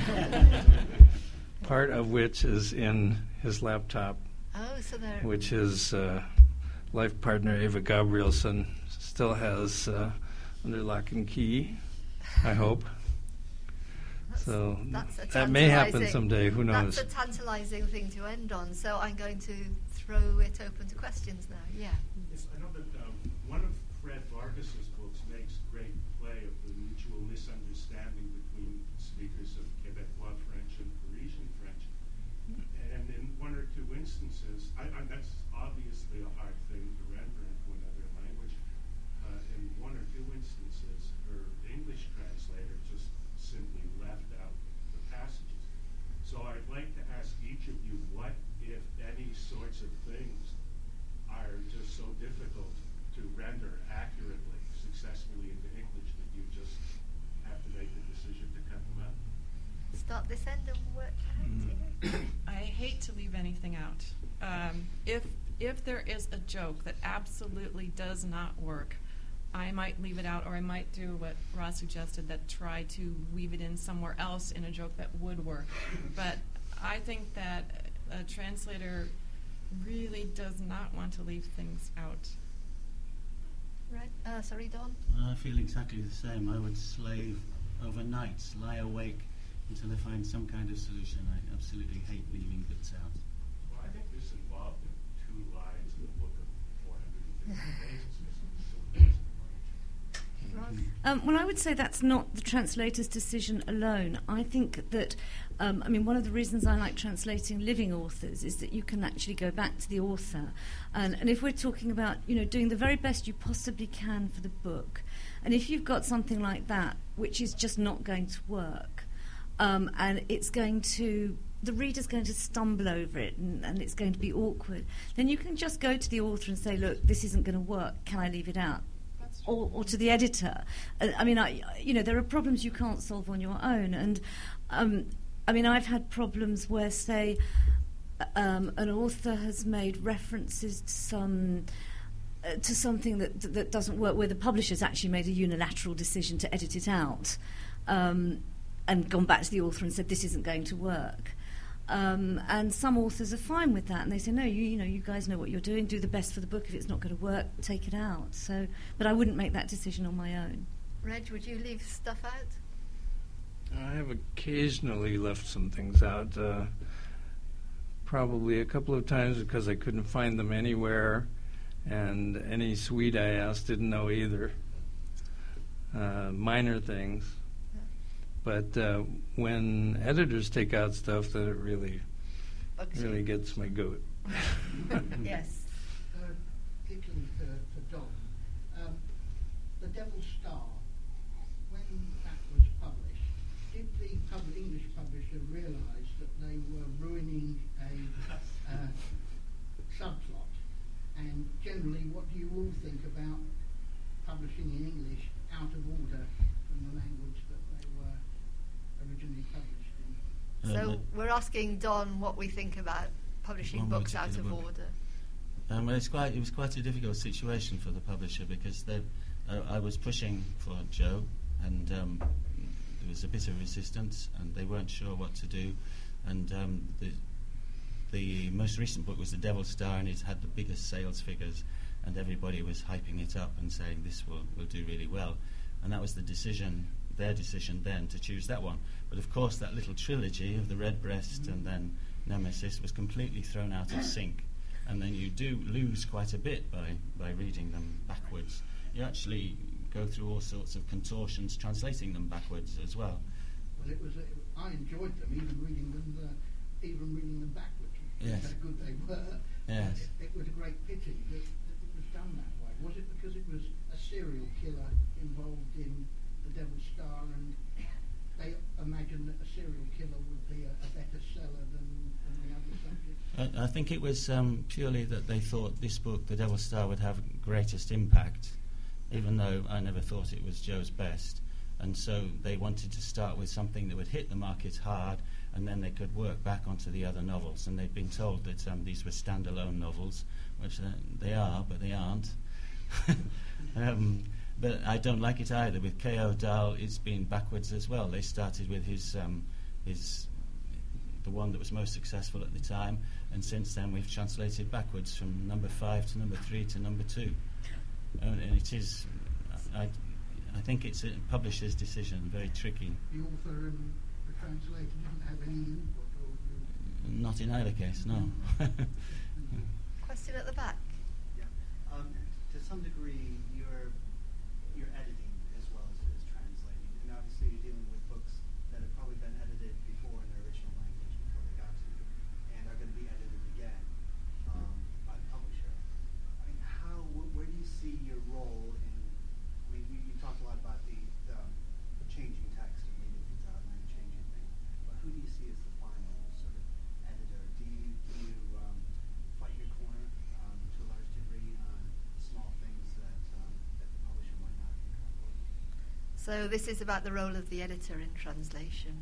Part of which is in his laptop. Oh, so there. Which his life partner Eva Gabrielsson still has under lock and key, I hope. So that may happen someday, who knows? That's a tantalising thing to end on, so I'm going to throw it open to questions now. Yeah. Yes, I know that one of Fred Vargas's books makes great play of the mutual misunderstanding between speakers of Quebecois French and Parisian French. And in one or two instances, that's obviously a hard thing to render into another language. In one or two instances, her English translator just simply left out the passages. So I'd like to ask each of you what, if any, sorts of things are just so difficult to render accurately, successfully into English that you just have to make the decision to cut them out. Start this end and work out. I hate to leave anything out. If there is a joke that absolutely does not work, I might leave it out, or I might do what Roz suggested, that try to weave it in somewhere else in a joke that would work. But I think that a translator really does not want to leave things out. Right. Sorry, Don? I feel exactly the same. I would slave over nights, lie awake until I find some kind of solution. I absolutely hate leaving bits out. Well, I think this involved in 2 lines in a book of 450 pages. Well, I would say that's not the translator's decision alone. I think that, one of the reasons I like translating living authors is that you can actually go back to the author. And if we're talking about, doing the very best you possibly can for the book, and if you've got something like that, which is just not going to work, and it's going to, the reader's going to stumble over it and it's going to be awkward, then you can just go to the author and say, look, this isn't going to work, can I leave it out? Or to the editor. There are problems you can't solve on your own. And, I've had problems where, say, an author has made references to something that doesn't work, where the publisher's actually made a unilateral decision to edit it out, and gone back to the author and said, this isn't going to work. And some authors are fine with that, and they say, no, you guys know what you're doing, do the best for the book. If it's not going to work, take it out. So, but I wouldn't make that decision on my own. Reg, would you leave stuff out? I have occasionally left some things out, probably a couple of times because I couldn't find them anywhere, and any Swede I asked didn't know either. Minor things. But when editors take out stuff, then it really gets my goat. Yes. Particularly for Don, The Devil's Star, when that was published, did the English publisher realise that they were ruining a subplot? And generally, what do you all think about publishing in English out of order from the language that they were originally published in? So we're asking Don what we think about publishing books out of order. It was quite a difficult situation for the publisher, because I was pushing for Joe, and there was a bit of resistance, and they weren't sure what to do. And the most recent book was The Devil's Star, and it had the biggest sales figures, and everybody was hyping it up and saying this will do really well. And that was their decision then to choose that one. But of course, that little trilogy of The Redbreast and then Nemesis was completely thrown out of sync. And then you do lose quite a bit by reading them backwards. You actually go through all sorts of contortions translating them backwards as well. Well, I enjoyed them, even reading them backwards. Yes. How good they were. Yes. It was a great pity that it was done that way. Was it because it was a serial killer involved in The Devil's Star, and they imagined that a serial killer would be a better seller than the other subject? I think it was purely that they thought this book, The Devil's Star, would have greatest impact, even though I never thought it was Joe's best. And so they wanted to start with something that would hit the market hard, and then they could work back onto the other novels. And they'd been told that these were standalone novels, which they are, but they aren't. But I don't like it either. With K.O. Dahl, it's been backwards as well. They started with the one that was most successful at the time, and since then we've translated backwards from number 5 to number 3 to number 2. And it is, I think it's a publisher's decision, very tricky. The author and the translator didn't have any input? Not in either case, no. Question at the back. Yeah. To some degree, you're editing as well as translating, and obviously you're dealing with books that have probably been edited before in their original language before they got to you, and are going to be edited again by the publisher. I mean, where do you see your role in? I mean, you talked a lot about the changing text and leaving things out and then changing things, but who do you see as the final sort of editor? Do you fight your corner to a large degree on small things that the publisher might not be comfortable with? So this is about the role of the editor in translation.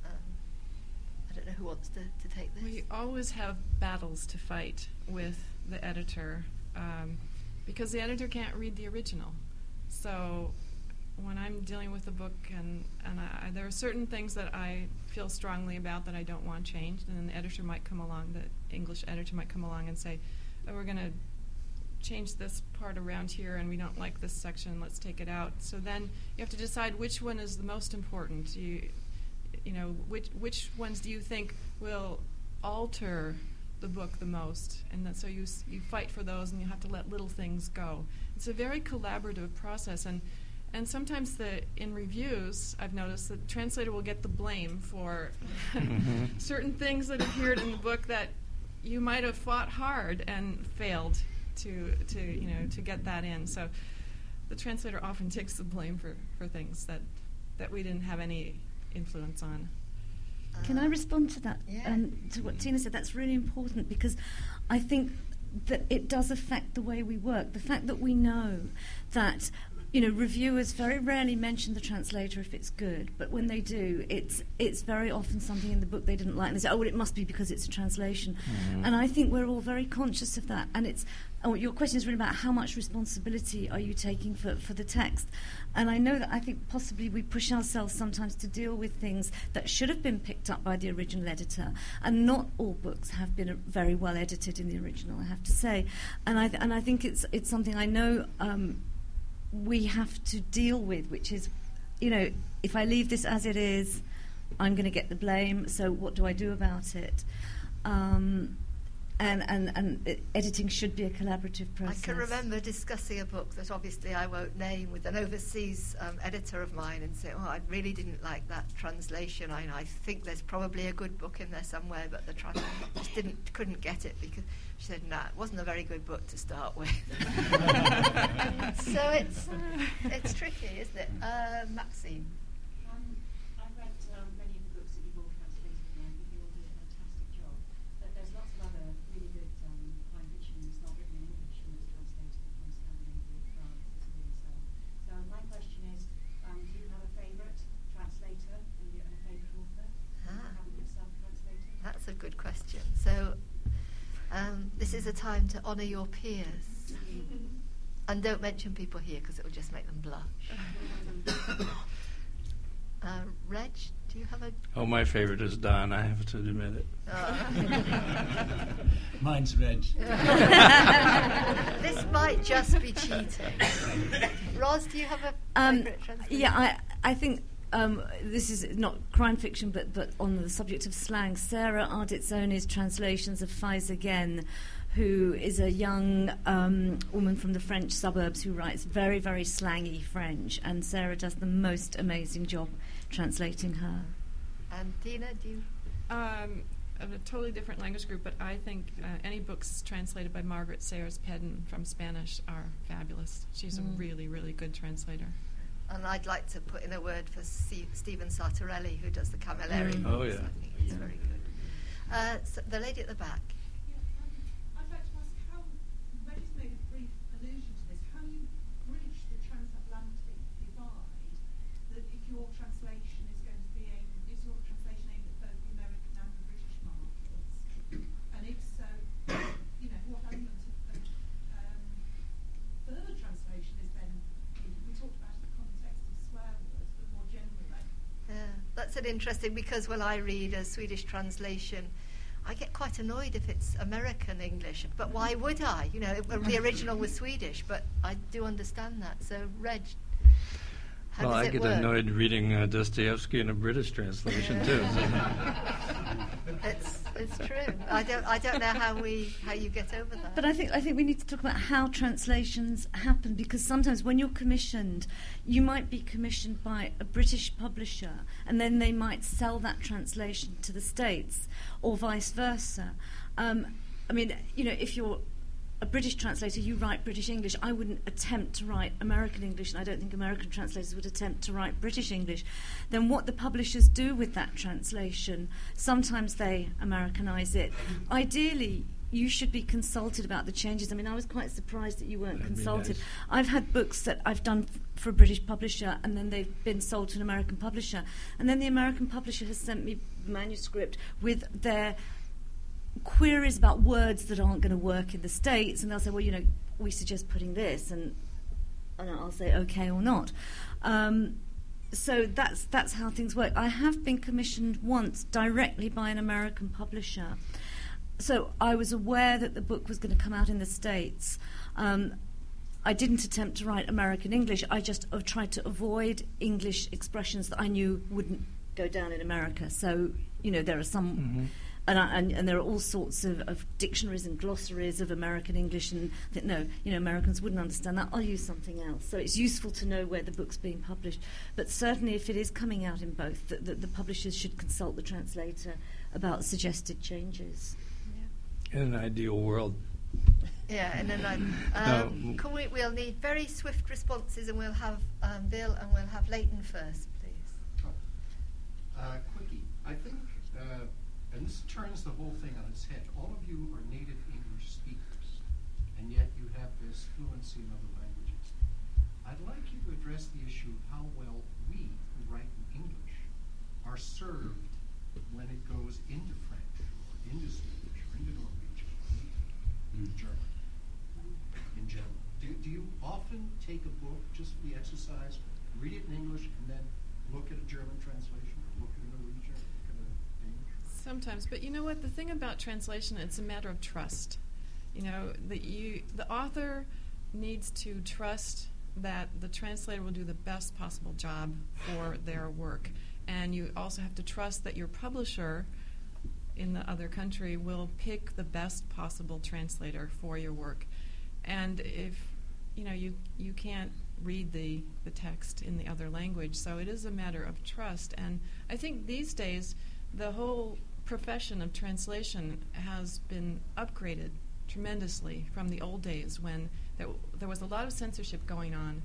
I don't know who wants to take this. We always have battles to fight with the editor because the editor can't read the original. So when I'm dealing with a book and there are certain things that I feel strongly about that I don't want changed, and then the editor might come along, the English editor might come along and say, oh, we're going to change this part around here and we don't like this section, let's take it out. So then you have to decide which one is the most important. You know, which ones do you think will alter the book the most, and so you fight for those, and you have to let little things go. It's a very collaborative process, and sometimes in reviews I've noticed the translator will get the blame for certain things that appeared in the book that you might have fought hard and failed to get that in. So the translator often takes the blame for things that we didn't have any influence on. Can I respond to that? Yeah. To what Tina said, that's really important, because I think that it does affect the way we work. The fact that we know that, reviewers very rarely mention the translator if it's good, but when they do, it's very often something in the book they didn't like, and they say, oh, well, it must be because it's a translation. Mm-hmm. And I think we're all very conscious of that. And your question is really about how much responsibility are you taking for the text. And I know that I think possibly we push ourselves sometimes to deal with things that should have been picked up by the original editor, and not all books have been very well edited in the original, I have to say. And I think it's something I know we have to deal with, which is, if I leave this as it is, I'm going to get the blame, so what do I do about it? And editing should be a collaborative process. I can remember discussing a book that obviously I won't name with an overseas editor of mine and say, I really didn't like that translation. I think there's probably a good book in there somewhere, but the translator just couldn't get it, because she said, it wasn't a very good book to start with. So it's tricky, isn't it? Maxine. I've read many of the books that you've all translated, and I think you all do a fantastic job. But there's lots of other really good crime fiction that's not written in English and that's translated from Scandinavia, France, Italy, and so on. So my question is, do you have a favourite translator and a favourite author? Haven't yourself translated? That's a good question. So this is a time to honour your peers. And don't mention people here, because it will just make them blush. Reg, do you have a... Oh, my favourite is Don, I have to admit it. Mine's Reg. This might just be cheating. Roz, do you have a favourite translator? Yeah, I think this is not crime fiction, but on the subject of slang. Sarah Arditsoni's translations of Fais Again, who is a young woman from the French suburbs who writes very, very slangy French, and Sarah does the most amazing job translating her. And Tina, do you? Of a totally different language group, but I think any books translated by Margaret Sayers Pedden from Spanish are fabulous. She's a really, really good translator. And I'd like to put in a word for Stephen Sartorelli, who does the Camilleri. Oh, yeah. I think he's very good. So the lady at the back. Yeah, an interesting, because when I read a Swedish translation, I get quite annoyed if it's American English. But why would I? You know, the original was Swedish, but I do understand that. So, Reg, how well, does I it get work? annoyed reading Dostoevsky in a British translation too. It's true. I don't know how you get over that. But I think we need to talk about how translations happen, because sometimes when you're commissioned, you might be commissioned by a British publisher, and then they might sell that translation to the States, or vice versa. I mean, you know, if you're a British translator, you write British English. I wouldn't attempt to write American English, and I don't think American translators would attempt to write British English. Then what the publishers do with that translation, sometimes they Americanize it. Ideally, you should be consulted about the changes. I mean, I was quite surprised that you weren't That'd be consulted. nice. I've had books that I've done for a British publisher, and then they've been sold to an American publisher. And then the American publisher has sent me the manuscript with their queries about words that aren't going to work in the States, and they'll say, well, you know, we suggest putting this, and I'll say okay or not. So that's how things work. I have been commissioned once directly by an American publisher, so I was aware that the book was going to come out in the States. I didn't attempt to write American English. I just tried to avoid English expressions that I knew wouldn't go down in America. So, you know, there are some... Mm-hmm. And there are all sorts of dictionaries and glossaries of American English, and that, no, you know, Americans wouldn't understand that. I'll use something else. So it's useful to know where the book's being published. But certainly, if it is coming out in both, the publishers should consult the translator about suggested changes. In an ideal world. Yeah, and then we'll need very swift responses, and we'll have Bill and we'll have Leighton first, please. Quickie, I think, and this turns the whole thing on its head. All of you are native English speakers, and yet you have this fluency in other languages. I'd like you to address the issue of how well we, who write in English, are served when it goes into French, or into Swedish, or into Norwegian, or into German, in general. Do you often take a book just for the exercise, read it in English, and then look at a German translation, or look at a Norwegian, or look at a Danish? Sometimes, but you know what? The thing about translation, it's a matter of trust. You know, the author needs to trust that the translator will do the best possible job for their work, and you also have to trust that your publisher in the other country will pick the best possible translator for your work. And if you know you can't read the text in the other language, so it is a matter of trust. And I think these days the whole profession of translation has been upgraded tremendously from the old days when there was a lot of censorship going on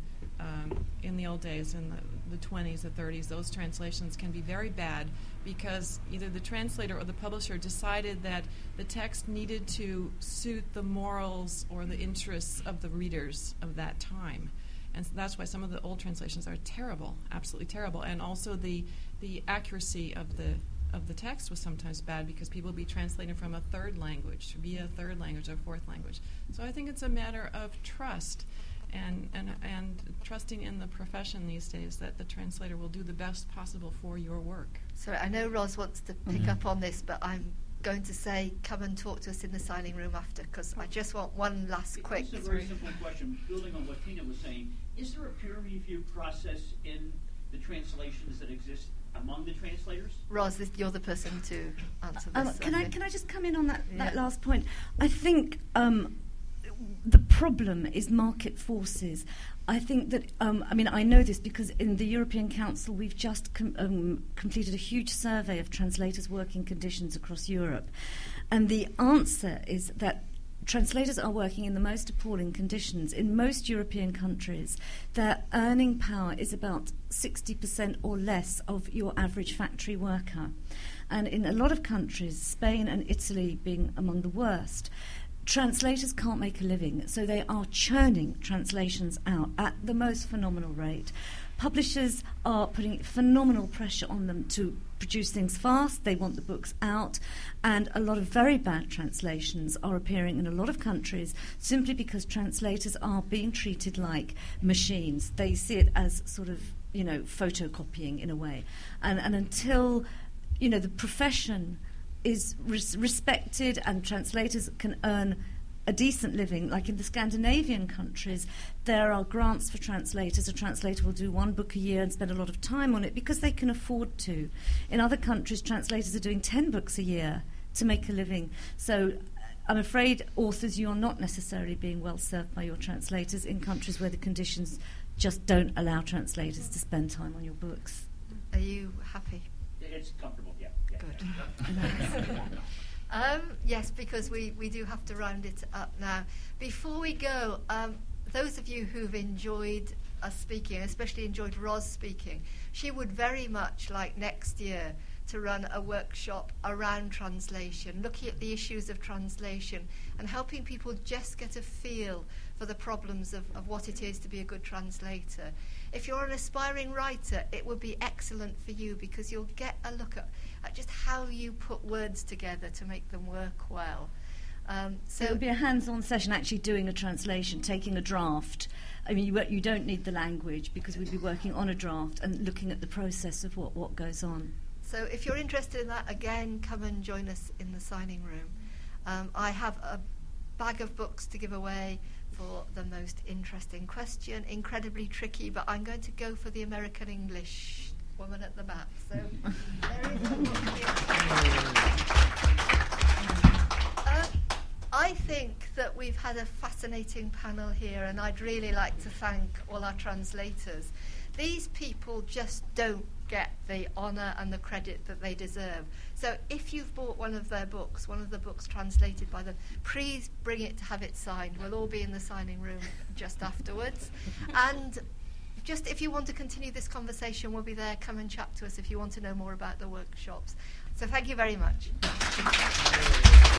in the old days, in the 20s, the 30s. Those translations can be very bad because either the translator or the publisher decided that the text needed to suit the morals or the interests of the readers of that time. And so that's why some of the old translations are terrible, absolutely terrible. And also the accuracy of the text was sometimes bad because people would be translating from a third language, via a third language or fourth language. So I think it's a matter of trust and trusting in the profession these days that the translator will do the best possible for your work. So I know Ros wants to pick up on this, but I'm going to say come and talk to us in the signing room after, because I just want one last quick... This is a very simple question. Building on what Tina was saying, is there a peer review process in the translations that exist among the translators? Ros, you're the person to answer this. Can I just come in on that last point? I think the problem is market forces. I think that, I know this because in the European Council we've just completed a huge survey of translators' working conditions across Europe. And the answer is that translators are working in the most appalling conditions. In most European countries, their earning power is about 60% or less of your average factory worker. And in a lot of countries, Spain and Italy being among the worst, translators can't make a living, so they are churning translations out at the most phenomenal rate. Publishers are putting phenomenal pressure on them to produce things fast. They want the books out, and a lot of very bad translations are appearing in a lot of countries simply because translators are being treated like machines. They see it as sort of photocopying in a way. And until, the profession is respected and translators can earn a decent living, like in the Scandinavian countries, there are grants for translators. A translator will do 1 book a year and spend a lot of time on it because they can afford to. In other countries, translators are doing 10 books a year to make a living. So I'm afraid, authors, you are not necessarily being well served by your translators in countries where the conditions just don't allow translators to spend time on your books. Are you happy? It's comfortable, yeah. Good. Yes, because we do have to round it up now. Before we go, those of you who've enjoyed us speaking, especially enjoyed Roz speaking, she would very much like next year to run a workshop around translation, looking at the issues of translation and helping people just get a feel for the problems of what it is to be a good translator. If you're an aspiring writer, it would be excellent for you because you'll get a look at just how you put words together to make them work well. So it would be a hands-on session, actually doing a translation, taking a draft. I mean, you don't need the language because we'd be working on a draft and looking at the process of what goes on. So if you're interested in that, again, come and join us in the signing room. I have a bag of books to give away for the most interesting question. Incredibly tricky, but I'm going to go for the American English woman at the back. So there is a book here. I think that we've had a fascinating panel here, and I'd really like to thank all our translators. These people just don't get the honour and the credit that they deserve. So if you've bought one of their books, one of the books translated by them, please bring it to have it signed. We'll all be in the signing room just afterwards. And just if you want to continue this conversation, we'll be there. Come and chat to us if you want to know more about the workshops. So thank you very much.